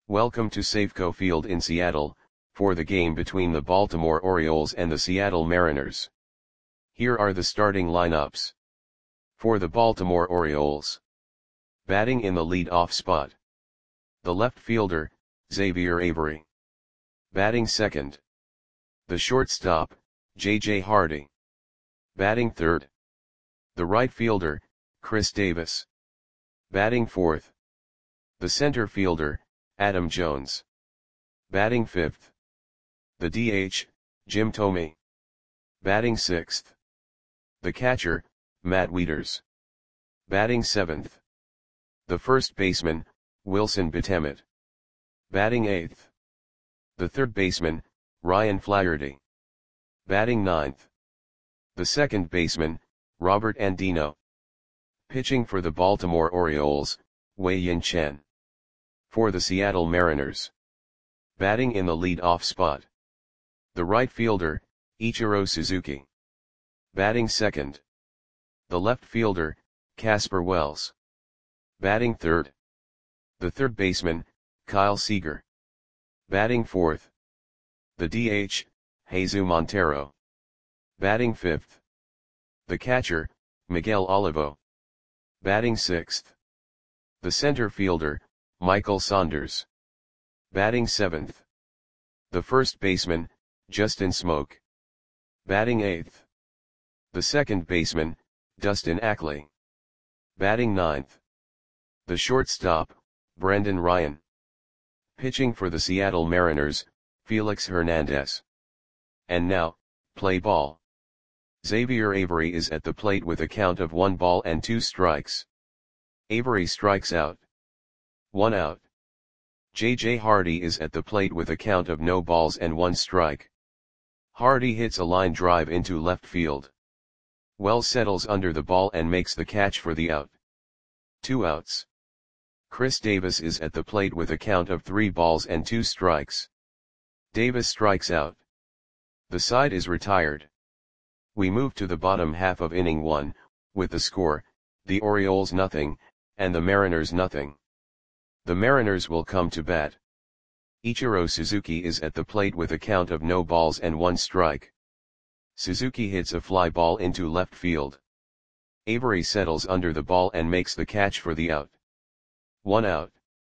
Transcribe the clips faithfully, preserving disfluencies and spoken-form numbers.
Welcome to Safeco Field in Seattle, for the game between the Baltimore Orioles and the Seattle Mariners. Here are the starting lineups. For the Baltimore Orioles. Batting in the lead-off spot. The left fielder, Xavier Avery. Batting second. The shortstop, J J Hardy. Batting third. The right fielder, Chris Davis. Batting fourth. The center fielder, Adam Jones. Batting fifth. The D H, Jim Thome. Batting sixth. The catcher, Matt Wieters. Batting seventh. The first baseman, Wilson Betemet. Batting eighth. The third baseman, Ryan Flaherty. Batting ninth. The second baseman, Robert Andino. Pitching for the Baltimore Orioles, Wei-Yin Chen. For the Seattle Mariners. Batting in the lead-off spot. The right fielder, Ichiro Suzuki. Batting second. The left fielder, Casper Wells. Batting third. The third baseman, Kyle Seager. Batting fourth. The D H, Jesus Montero. Batting fifth. The catcher, Miguel Olivo. Batting sixth. The center fielder, Michael Saunders. Batting seventh. The first baseman, Justin Smoak. Batting eighth. The second baseman, Dustin Ackley. Batting ninth. The shortstop, Brendan Ryan. Pitching for the Seattle Mariners, Felix Hernandez. And now, play ball. Xavier Avery is at the plate with a count of one ball and two strikes. Avery strikes out. One out. J J Hardy is at the plate with a count of no balls and one strike. Hardy hits a line drive into left field. Wells settles under the ball and makes the catch for the out. Two outs. Chris Davis is at the plate with a count of three balls and two strikes. Davis strikes out. The side is retired. We move to the bottom half of inning one, with the score, the Orioles nothing, and the Mariners nothing. The Mariners will come to bat. Ichiro Suzuki is at the plate with a count of no balls and one strike. Suzuki hits a fly ball into left field. Avery settles under the ball and makes the catch for the out. One out.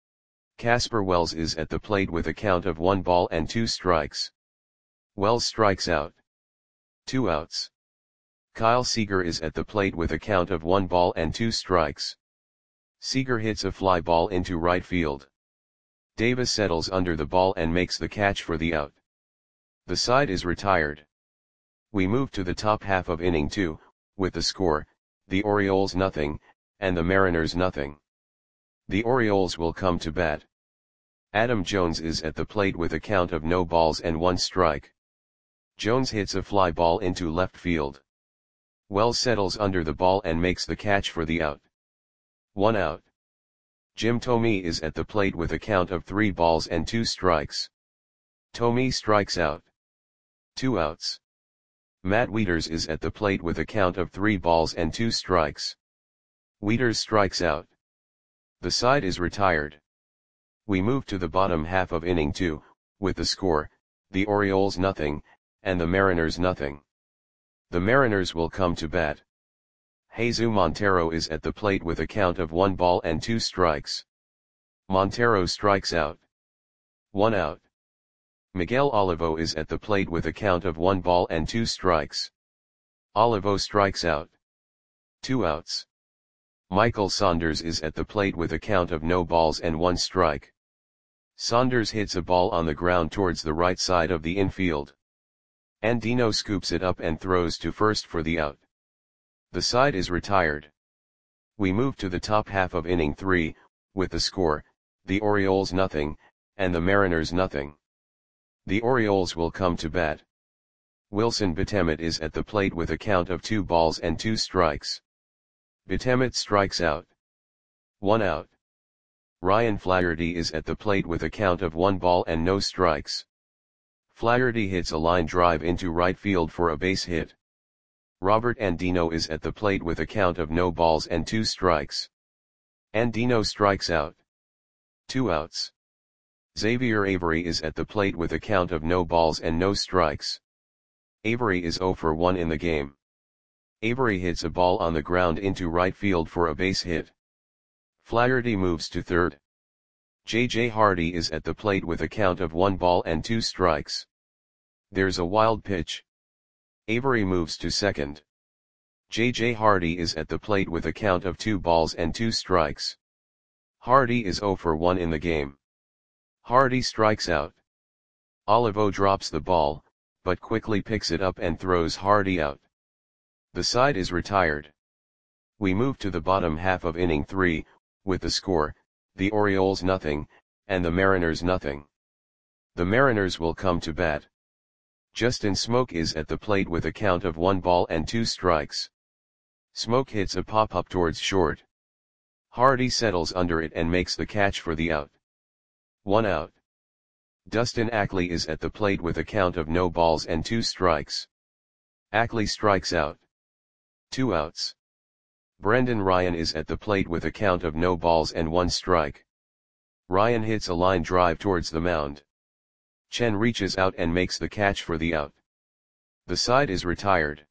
Casper Wells is at the plate with a count of one ball and two strikes. Wells strikes out. Two outs. Kyle Seager is at the plate with a count of one ball and two strikes. Seager hits a fly ball into right field. Davis settles under the ball and makes the catch for the out. The side is retired. We move to the top half of inning two, with the score, the Orioles nothing, and the Mariners nothing. The Orioles will come to bat. Adam Jones is at the plate with a count of no balls and one strike. Jones hits a fly ball into left field. Wells settles under the ball and makes the catch for the out. One out. Jim Thome is at the plate with a count of three balls and two strikes. Thome strikes out. Two outs. Matt Wieters is at the plate with a count of three balls and two strikes. Wieters strikes out. The side is retired. We move to the bottom half of inning two, with the score, the Orioles nothing, and the Mariners nothing. The Mariners will come to bat. Jesus Montero is at the plate with a count of one ball and two strikes. Montero strikes out. One out. Miguel Olivo is at the plate with a count of one ball and two strikes. Olivo strikes out. Two outs. Michael Saunders is at the plate with a count of no balls and one strike. Saunders hits a ball on the ground towards the right side of the infield. Andino scoops it up and throws to first for the out. The side is retired. We move to the top half of inning three, with the score, the Orioles nothing, and the Mariners nothing. The Orioles will come to bat. Wilson Betemet is at the plate with a count of two balls and two strikes. Betemet strikes out. One out. Ryan Flaherty is at the plate with a count of one ball and no strikes. Flaherty hits a line drive into right field for a base hit. Robert Andino is at the plate with a count of no balls and two strikes. Andino strikes out. Two outs. Xavier Avery is at the plate with a count of no balls and no strikes. Avery is zero for one in the game. Avery hits a ball on the ground into right field for a base hit. Flaherty moves to third. J J Hardy is at the plate with a count of one ball and two strikes. There's a wild pitch. Avery moves to second. J J Hardy is at the plate with a count of two balls and two strikes. Hardy is zero for one in the game. Hardy strikes out. Olivo drops the ball, but quickly picks it up and throws Hardy out. The side is retired. We move to the bottom half of inning three, with the score, the Orioles nothing, and the Mariners nothing. The Mariners will come to bat. Justin Smoke is at the plate with a count of one ball and two strikes. Smoke hits a pop-up towards short. Hardy settles under it and makes the catch for the out. One out. Dustin Ackley is at the plate with a count of no balls and two strikes. Ackley strikes out. Two outs. Brendan Ryan is at the plate with a count of no balls and one strike. Ryan hits a line drive towards the mound. Chen reaches out and makes the catch for the out. The side is retired.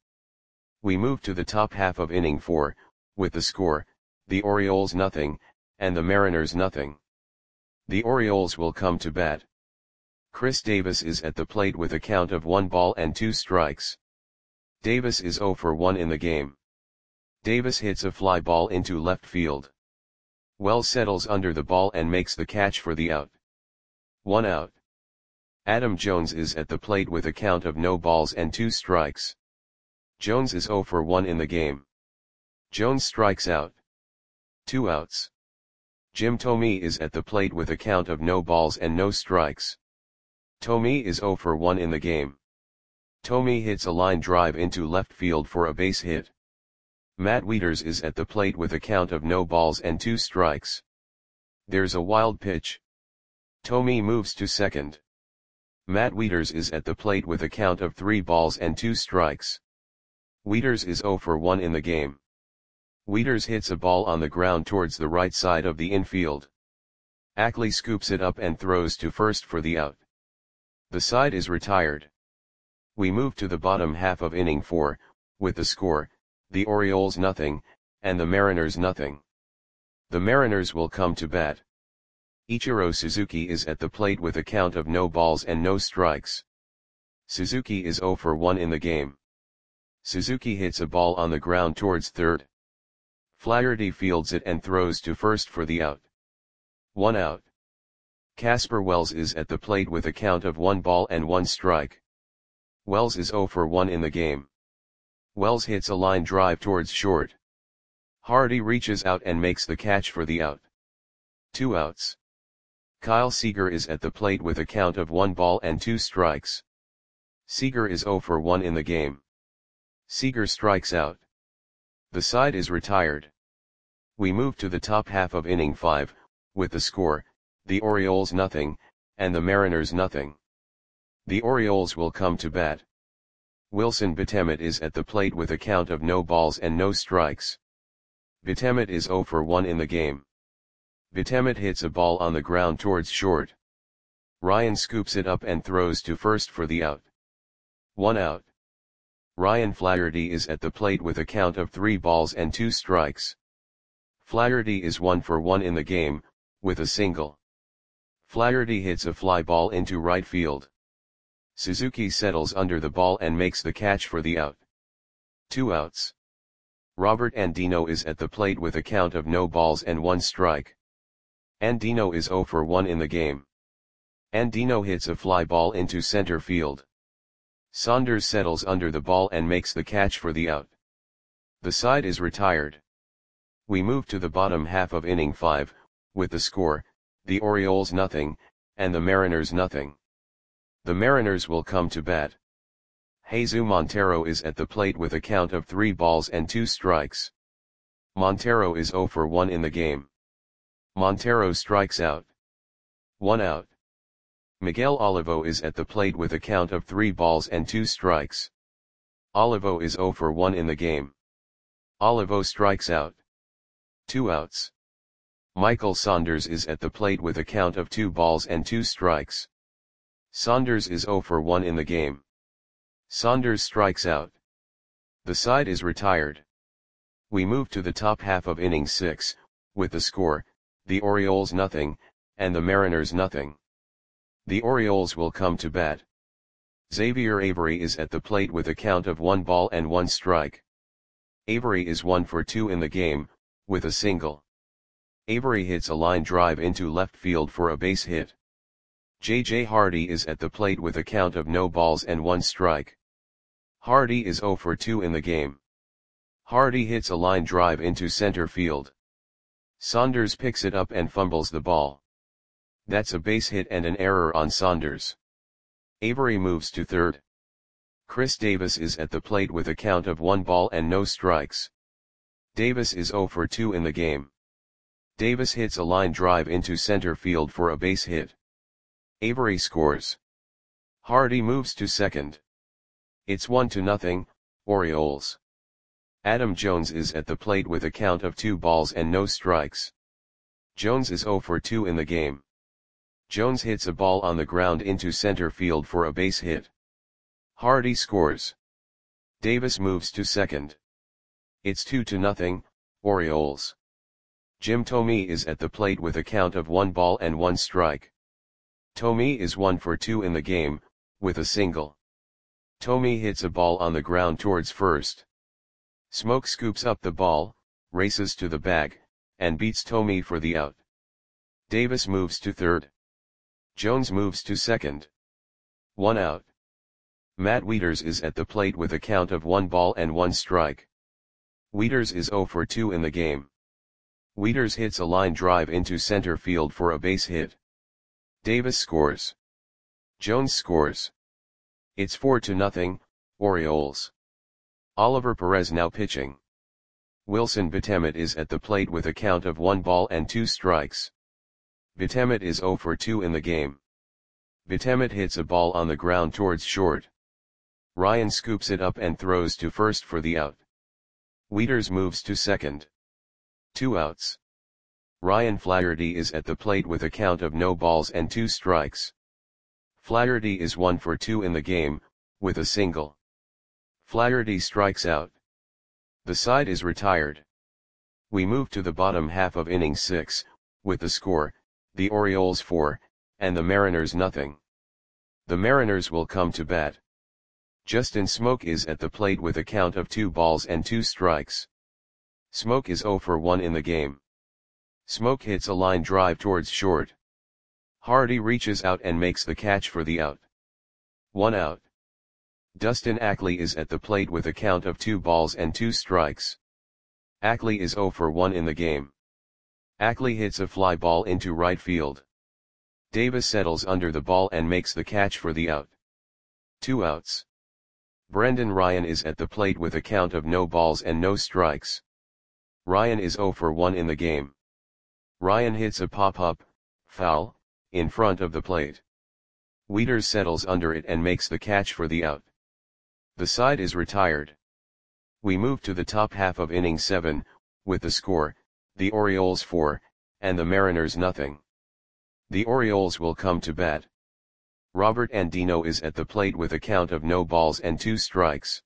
We move to the top half of inning four, with the score, the Orioles nothing, and the Mariners nothing. The Orioles will come to bat. Chris Davis is at the plate with a count of one ball and two strikes. Davis is zero for one in the game. Davis hits a fly ball into left field. Wells settles under the ball and makes the catch for the out. One out. Adam Jones is at the plate with a count of no balls and two strikes. Jones is zero for one in the game. Jones strikes out. Two outs. Jim Thome is at the plate with a count of no balls and no strikes. Thome is zero for one in the game. Thome hits a line drive into left field for a base hit. Matt Wieters is at the plate with a count of no balls and two strikes. There's a wild pitch. Thome moves to second. Matt Wieters is at the plate with a count of three balls and two strikes. Wieters is zero for one in the game. Wieters hits a ball on the ground towards the right side of the infield. Ackley scoops it up and throws to first for the out. The side is retired. We move to the bottom half of inning four, with the score, the Orioles nothing, and the Mariners nothing. The Mariners will come to bat. Ichiro Suzuki is at the plate with a count of no balls and no strikes. Suzuki is zero for one in the game. Suzuki hits a ball on the ground towards third. Flaherty fields it and throws to first for the out. One out. Casper Wells is at the plate with a count of one ball and one strike. Wells is zero for one in the game. Wells hits a line drive towards short. Hardy reaches out and makes the catch for the out. Two outs. Kyle Seager is at the plate with a count of one ball and two strikes. Seager is zero for one in the game. Seager strikes out. The side is retired. We move to the top half of inning five, with the score, the Orioles nothing, and the Mariners nothing. The Orioles will come to bat. Wilson Betemet is at the plate with a count of no balls and no strikes. Betemet is zero for one in the game. Betemet hits a ball on the ground towards short. Ryan scoops it up and throws to first for the out. One out. Ryan Flaherty is at the plate with a count of three balls and two strikes. Flaherty is one for one in the game, with a single. Flaherty hits a fly ball into right field. Suzuki settles under the ball and makes the catch for the out. Two outs. Robert Andino is at the plate with a count of no balls and one strike. Andino is zero for one in the game. Andino hits a fly ball into center field. Saunders settles under the ball and makes the catch for the out. The side is retired. We move to the bottom half of inning five, with the score, the Orioles nothing, and the Mariners nothing. The Mariners will come to bat. Jesus Montero is at the plate with a count of three balls and two strikes. Montero is zero for one in the game. Montero strikes out. One out. Miguel Olivo is at the plate with a count of three balls and two strikes. Olivo is zero for one in the game. Olivo strikes out. Two outs. Michael Saunders is at the plate with a count of two balls and two strikes. Saunders is zero for one in the game. Saunders strikes out. The side is retired. We move to the top half of inning six, with the score, the Orioles nothing, and the Mariners nothing. The Orioles will come to bat. Xavier Avery is at the plate with a count of one ball and one strike. Avery is one for two in the game, with a single. Avery hits a line drive into left field for a base hit. J J Hardy is at the plate with a count of no balls and one strike. Hardy is zero for two in the game. Hardy hits a line drive into center field. Saunders picks it up and fumbles the ball. That's a base hit and an error on Saunders. Avery moves to third. Chris Davis is at the plate with a count of one ball and no strikes. Davis is zero for two in the game. Davis hits a line drive into center field for a base hit. Avery scores. Hardy moves to second. It's one to nothing, Orioles. Adam Jones is at the plate with a count of two balls and no strikes. Jones is zero for two in the game. Jones hits a ball on the ground into center field for a base hit. Hardy scores. Davis moves to second. It's two to nothing, Orioles. Jim Thome is at the plate with a count of one ball and one strike. Thome is one for two in the game, with a single. Thome hits a ball on the ground towards first. Smoke scoops up the ball, races to the bag, and beats Thome for the out. Davis moves to third. Jones moves to second. One out. Matt Wieters is at the plate with a count of one ball and one strike. Wieters is zero for two in the game. Wieters hits a line drive into center field for a base hit. Davis scores. Jones scores. It's four to nothing, Orioles. Oliver Perez now pitching. Wilson Betemit is at the plate with a count of one ball and two strikes. Betemit is zero for two in the game. Betemit hits a ball on the ground towards short. Ryan scoops it up and throws to first for the out. Wieters moves to second. Two outs. Ryan Flaherty is at the plate with a count of no balls and two strikes. Flaherty is one for two in the game, with a single. Flaherty strikes out. The side is retired. We move to the bottom half of inning six, with the score, the Orioles four, and the Mariners nothing. The Mariners will come to bat. Justin Smoke is at the plate with a count of two balls and two strikes. Smoke is zero for one in the game. Smoke hits a line drive towards short. Hardy reaches out and makes the catch for the out. One out. Dustin Ackley is at the plate with a count of two balls and two strikes. Ackley is zero for one in the game. Ackley hits a fly ball into right field. Davis settles under the ball and makes the catch for the out. Two outs. Brendan Ryan is at the plate with a count of no balls and no strikes. Ryan is zero for one in the game. Ryan hits a pop-up, foul, in front of the plate. Wieters settles under it and makes the catch for the out. The side is retired. We move to the top half of inning seven, with the score, the Orioles four, and the Mariners nothing. The Orioles will come to bat. Robert Andino is at the plate with a count of no balls and two strikes.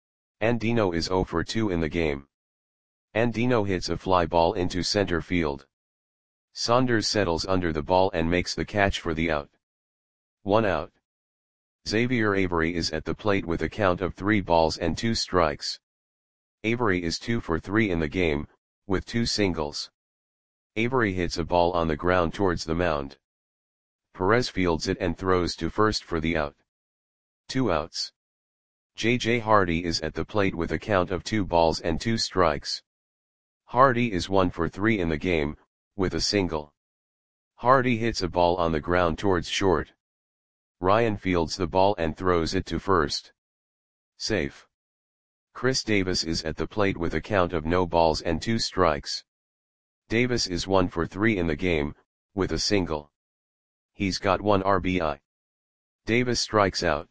Andino is zero for two in the game. Andino hits a fly ball into center field. Saunders settles under the ball and makes the catch for the out. One out. Xavier Avery is at the plate with a count of three balls and two strikes. Avery is two for three in the game, with two singles. Avery hits a ball on the ground towards the mound. Perez fields it and throws to first for the out. Two outs. J J Hardy is at the plate with a count of two balls and two strikes. Hardy is one for three in the game, with a single. Hardy hits a ball on the ground towards short. Ryan fields the ball and throws it to first. Safe. Chris Davis is at the plate with a count of no balls and two strikes. Davis is one for three in the game, with a single. He's got one R B I. Davis strikes out.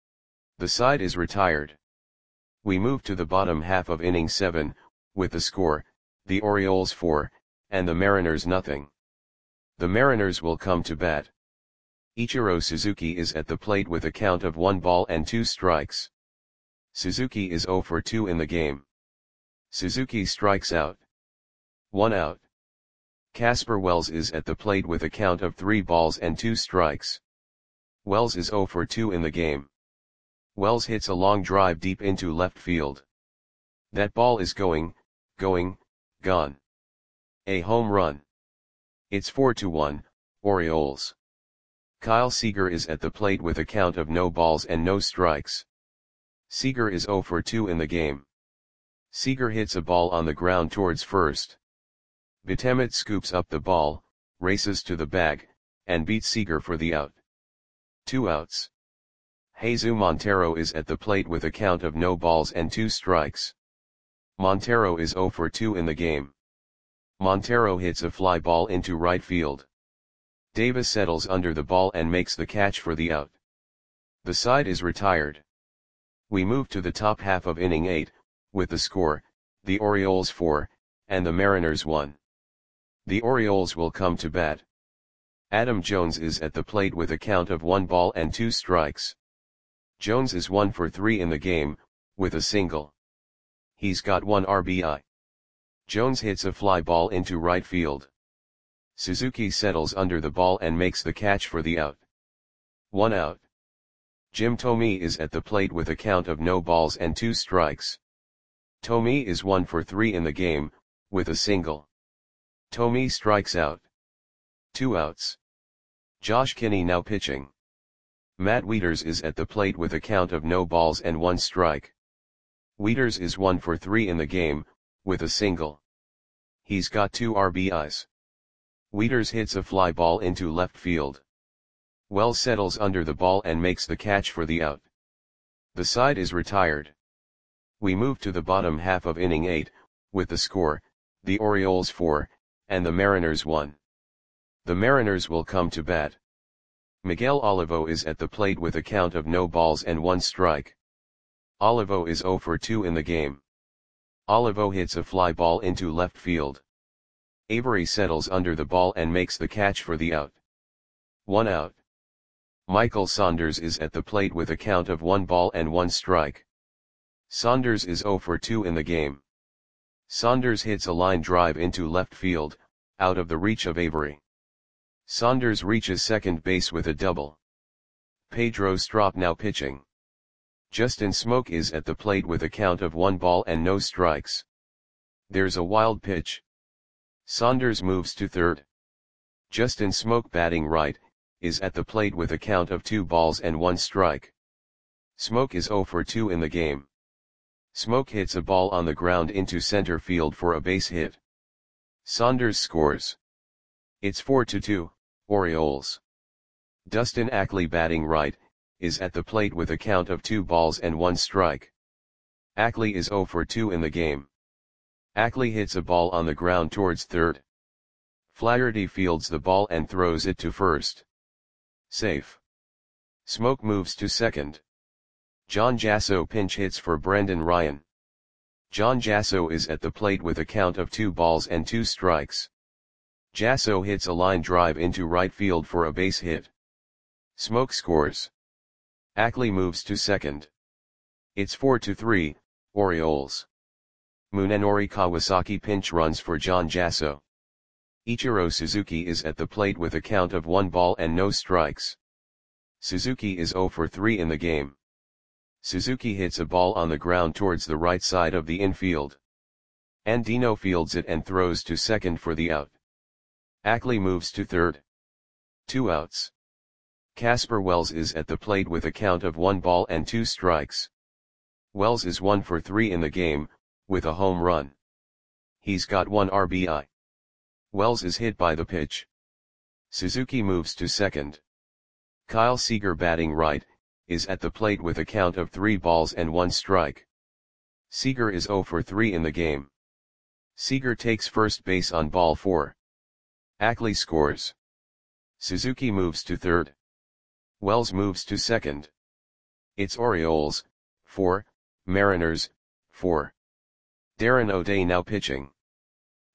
The side is retired. We move to the bottom half of inning seven, with the score, the Orioles four, and the Mariners nothing. The Mariners will come to bat. Ichiro Suzuki is at the plate with a count of one ball and two strikes. Suzuki is zero for two in the game. Suzuki strikes out. One out. Casper Wells is at the plate with a count of three balls and two strikes. Wells is zero for two in the game. Wells hits a long drive deep into left field. That ball is going, going, gone. A home run. It's four to one, Orioles. Kyle Seager is at the plate with a count of no balls and no strikes. Seager is zero for two in the game. Seager hits a ball on the ground towards first. Betemet scoops up the ball, races to the bag, and beats Seager for the out. Two outs. Jesus Montero is at the plate with a count of no balls and two strikes. Montero is zero for two in the game. Montero hits a fly ball into right field. Davis settles under the ball and makes the catch for the out. The side is retired. We move to the top half of inning eight, with the score, the Orioles four, and the Mariners one. The Orioles will come to bat. Adam Jones is at the plate with a count of one ball and two strikes. Jones is one for three in the game, with a single. He's got one R B I. Jones hits a fly ball into right field. Suzuki settles under the ball and makes the catch for the out. One out. Jim Thome is at the plate with a count of no balls and two strikes. Thome is one for three in the game, with a single. Thome strikes out. Two outs. Josh Kinney now pitching. Matt Wieters is at the plate with a count of no balls and one strike. Wieters is one for three in the game, with a single. He's got two R B Is. Wieters hits a fly ball into left field. Wells settles under the ball and makes the catch for the out. The side is retired. We move to the bottom half of inning eight, with the score, the Orioles four, and the Mariners one. The Mariners will come to bat. Miguel Olivo is at the plate with a count of no balls and one strike. Olivo is zero for two in the game. Olivo hits a fly ball into left field. Avery settles under the ball and makes the catch for the out. One out. Michael Saunders is at the plate with a count of one ball and one strike. Saunders is zero for two in the game. Saunders hits a line drive into left field, out of the reach of Avery. Saunders reaches second base with a double. Pedro Strop now pitching. Justin Smoke is at the plate with a count of one ball and no strikes. There's a wild pitch. Saunders moves to third. Justin Smoke, batting right, is at the plate with a count of two balls and one strike. Smoke is zero for two in the game. Smoke hits a ball on the ground into center field for a base hit. Saunders scores. It's four to two, Orioles. Dustin Ackley, batting right, is at the plate with a count of two balls and one strike. Ackley is zero for two in the game. Ackley hits a ball on the ground towards third. Flaherty fields the ball and throws it to first. Safe. Smoke moves to second. John Jasso pinch hits for Brendan Ryan. John Jasso is at the plate with a count of two balls and two strikes. Jasso hits a line drive into right field for a base hit. Smoke scores. Ackley moves to second. It's four to three, Orioles. Munenori Kawasaki pinch runs for John Jasso. Ichiro Suzuki is at the plate with a count of one ball and no strikes. Suzuki is zero for three in the game. Suzuki hits a ball on the ground towards the right side of the infield. Andino fields it and throws to second for the out. Ackley moves to third. Two outs. Casper Wells is at the plate with a count of one ball and two strikes. Wells is one for three in the game, with a home run. He's got one R B I. Wells is hit by the pitch. Suzuki moves to second. Kyle Seager, batting right, is at the plate with a count of three balls and one strike. Seager is zero for three in the game. Seager takes first base on ball four. Ackley scores. Suzuki moves to third. Wells moves to second. It's Orioles, four, Mariners, four. Darren O'Day now pitching.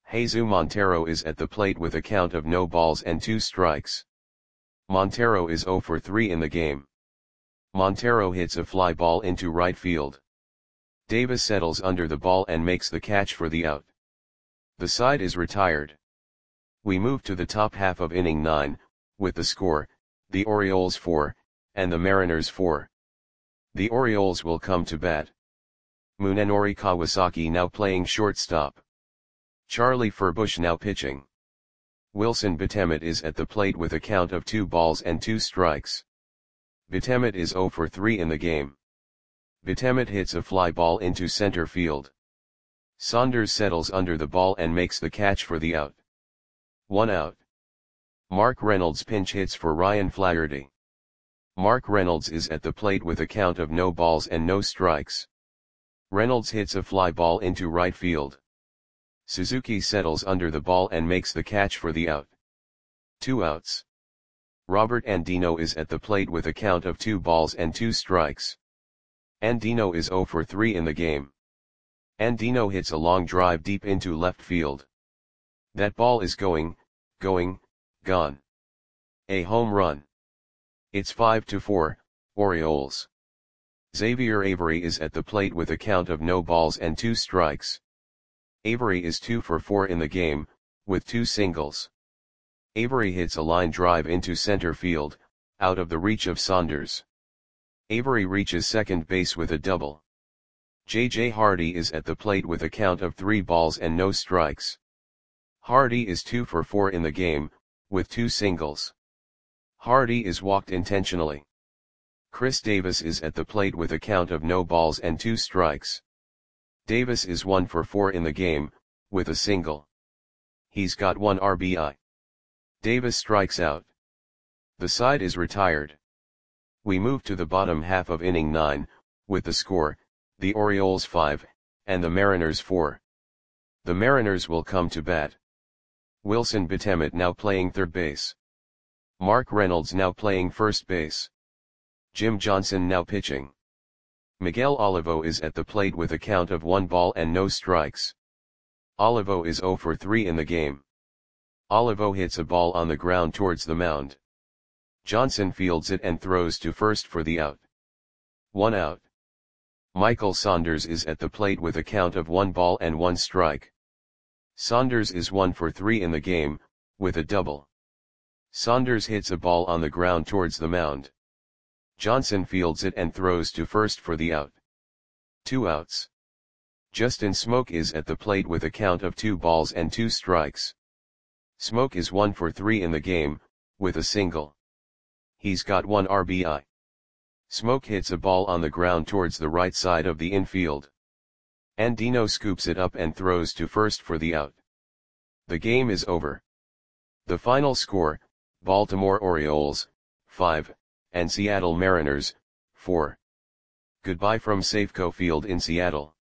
Jesus Montero is at the plate with a count of no balls and two strikes. Montero is zero for three in the game. Montero hits a fly ball into right field. Davis settles under the ball and makes the catch for the out. The side is retired. We move to the top half of inning nine, with the score, the Orioles four, and the Mariners four. The Orioles will come to bat. Munenori Kawasaki now playing shortstop. Charlie Furbush now pitching. Wilson Betemet is at the plate with a count of two balls and two strikes. Betemet is zero for three in the game. Betemet hits a fly ball into center field. Saunders settles under the ball and makes the catch for the out. One out. Mark Reynolds pinch hits for Ryan Flaherty. Mark Reynolds is at the plate with a count of no balls and no strikes. Reynolds hits a fly ball into right field. Suzuki settles under the ball and makes the catch for the out. Two outs. Robert Andino is at the plate with a count of two balls and two strikes. Andino is zero for three in the game. Andino hits a long drive deep into left field. That ball is going, going, gone. A home run. It's five to four, Orioles. Xavier Avery is at the plate with a count of no balls and two strikes. Avery is two for four in the game, with two singles. Avery hits a line drive into center field, out of the reach of Saunders. Avery reaches second base with a double. J J Hardy is at the plate with a count of three balls and no strikes. Hardy is two for four in the game, with two singles. Hardy is walked intentionally. Chris Davis is at the plate with a count of no balls and two strikes. Davis is one for four in the game, with a single. He's got one R B I. Davis strikes out. The side is retired. We move to the bottom half of inning nine, with the score, the Orioles five, and the Mariners four. The Mariners will come to bat. Wilson Betemet now playing third base. Mark Reynolds now playing first base. Jim Johnson now pitching. Miguel Olivo is at the plate with a count of one ball and no strikes. Olivo is zero for three in the game. Olivo hits a ball on the ground towards the mound. Johnson fields it and throws to first for the out. One out. Michael Saunders is at the plate with a count of one ball and one strike. Saunders is one for three in the game, with a double. Saunders hits a ball on the ground towards the mound. Johnson fields it and throws to first for the out. Two outs. Justin Smoke is at the plate with a count of two balls and two strikes. Smoke is one for three in the game, with a single. He's got one R B I. Smoke hits a ball on the ground towards the right side of the infield. Andino scoops it up and throws to first for the out. The game is over. The final score, Baltimore Orioles, five, and Seattle Mariners, four. Goodbye from Safeco Field in Seattle.